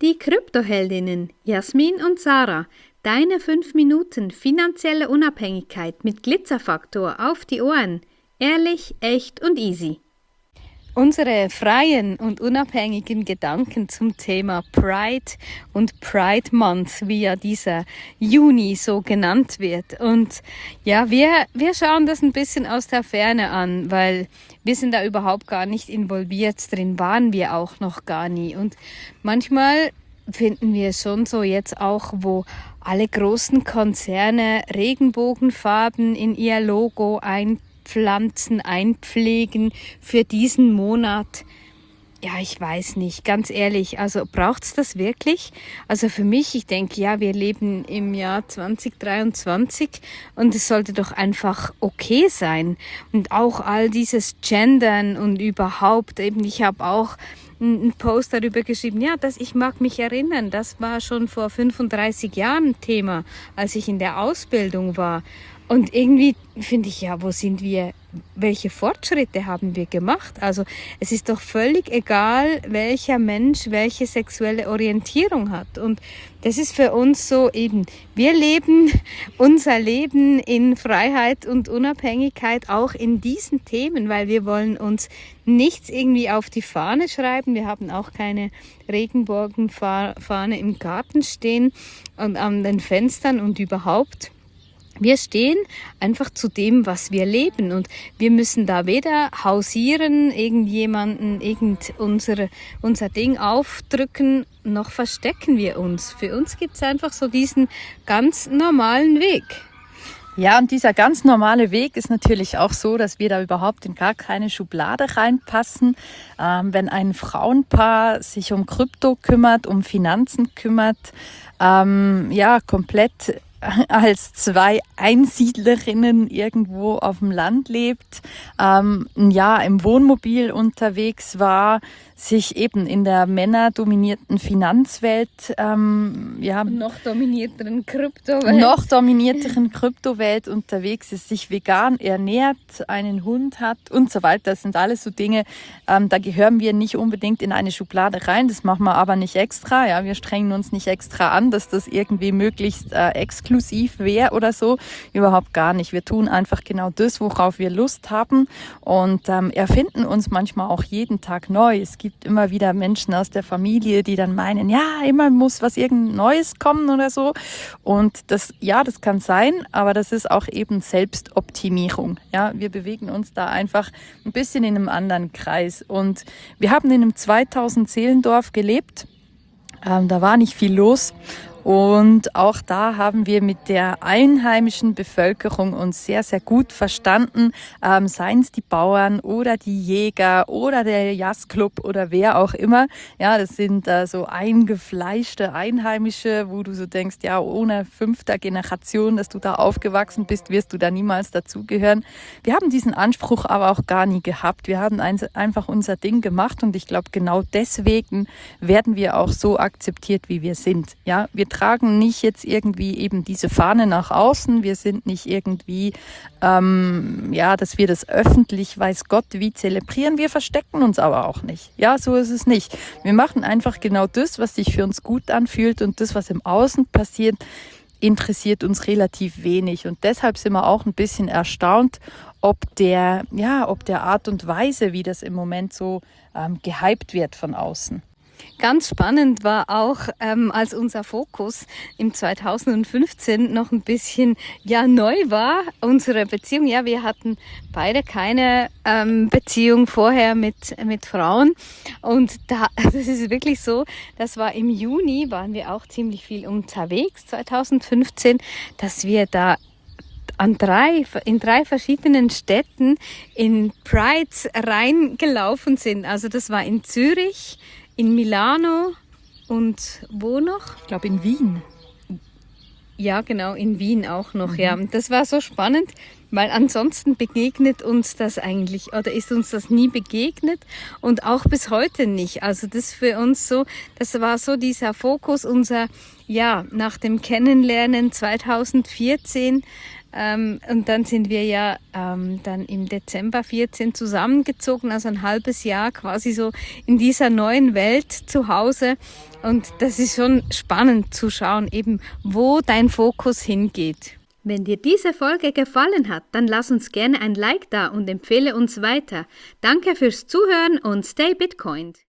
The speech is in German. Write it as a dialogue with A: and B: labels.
A: die Kryptoheldinnen Jasmin und Sarah. Deine 5 Minuten finanzielle Unabhängigkeit mit Glitzerfaktor auf die Ohren. Ehrlich, echt und easy. Unsere freien und unabhängigen Gedanken zum Thema Pride und Pride Month, wie ja dieser Juni so genannt wird. Und ja, wir schauen das ein bisschen aus der Ferne an, weil wir sind da überhaupt gar nicht involviert drin, waren wir auch noch gar nie. Und manchmal finden wir schon so jetzt auch, wo alle großen Konzerne Regenbogenfarben in ihr Logo einpflanzen, einpflegen für diesen Monat. Ja, ich weiß nicht, ganz ehrlich, also braucht's das wirklich? Also für mich, ich denke, ja, wir leben im Jahr 2023 und es sollte doch einfach okay sein. Und auch all dieses Gendern und überhaupt, eben ich habe auch einen Post darüber geschrieben, ja, ich mag mich erinnern, das war schon vor 35 Jahren Thema, als ich in der Ausbildung war. Und irgendwie finde ich, ja, wo sind wir, welche Fortschritte haben wir gemacht? Also es ist doch völlig egal, welcher Mensch welche sexuelle Orientierung hat. Und das ist für uns so eben, wir leben unser Leben in Freiheit und Unabhängigkeit auch in diesen Themen, weil wir wollen uns nichts irgendwie auf die Fahne schreiben. Wir haben auch keine Regenbogenfahne im Garten stehen und an den Fenstern und überhaupt. Wir stehen einfach zu dem, was wir leben und wir müssen da weder hausieren, irgendjemanden, unser Ding aufdrücken, noch verstecken wir uns. Für uns gibt es einfach so diesen ganz normalen Weg.
B: Ja, und dieser ganz normale Weg ist natürlich auch so, dass wir da überhaupt in gar keine Schublade reinpassen. Wenn ein Frauenpaar sich um Krypto kümmert, um Finanzen kümmert, komplett als 2 Einsiedlerinnen irgendwo auf dem Land lebt, ein Jahr im Wohnmobil unterwegs war, sich eben in der männerdominierten Finanzwelt,
A: noch dominierteren
B: Kryptowelt unterwegs ist, sich vegan ernährt, einen Hund hat und so weiter. Das sind alles so Dinge, da gehören wir nicht unbedingt in eine Schublade rein. Das machen wir aber nicht extra. Ja, wir strengen uns nicht extra an, dass das irgendwie möglichst exklusiv wäre oder so. Überhaupt gar nicht. Wir tun einfach genau das, worauf wir Lust haben und erfinden uns manchmal auch jeden Tag neu. Es gibt immer wieder Menschen aus der Familie, die dann meinen, ja, immer muss irgend Neues kommen oder so. Und das kann sein, aber das ist auch eben Selbstoptimierung. Ja, wir bewegen uns da einfach ein bisschen in einem anderen Kreis. Und wir haben in einem 2000-Seelendorf gelebt. Da war nicht viel los. Und auch da haben wir mit der einheimischen Bevölkerung uns sehr, sehr gut verstanden. Seien es die Bauern oder die Jäger oder der Jazzclub oder wer auch immer. Ja, das sind so eingefleischte Einheimische, wo du so denkst, ja, ohne 5. Generation, dass du da aufgewachsen bist, wirst du da niemals dazugehören. Wir haben diesen Anspruch aber auch gar nie gehabt. Wir haben einfach unser Ding gemacht und ich glaube, genau deswegen werden wir auch so akzeptiert, wie wir sind. Ja, wir tragen nicht jetzt irgendwie eben diese Fahne nach außen. Wir sind nicht irgendwie, dass wir das öffentlich, weiß Gott, wie zelebrieren. Wir verstecken uns aber auch nicht. Ja, so ist es nicht. Wir machen einfach genau das, was sich für uns gut anfühlt und das, was im Außen passiert, interessiert uns relativ wenig. Und deshalb sind wir auch ein bisschen erstaunt, ob der Art und Weise, wie das im Moment so gehypt wird von außen.
A: Ganz spannend war auch, als unser Fokus im 2015 noch ein bisschen neu war, unsere Beziehung. Ja, wir hatten beide keine Beziehung vorher mit Frauen. Und das ist wirklich so, das war im Juni, waren wir auch ziemlich viel unterwegs, 2015, dass wir da in 3 verschiedenen Städten in Prides reingelaufen sind. Also das war in Zürich, in Milano und wo noch?
B: Ich glaube in Wien.
A: Ja, genau, in Wien auch noch, ja. Das war so spannend, weil ansonsten begegnet uns das eigentlich oder ist uns das nie begegnet und auch bis heute nicht. Also das für uns so, das war so dieser Fokus, nach dem Kennenlernen 2014 Und dann sind wir ja dann im Dezember 14 zusammengezogen, also ein halbes Jahr quasi so in dieser neuen Welt zu Hause. Und das ist schon spannend zu schauen, eben wo dein Fokus hingeht. Wenn dir diese Folge gefallen hat, dann lass uns gerne ein Like da und empfehle uns weiter. Danke fürs Zuhören und stay Bitcoined!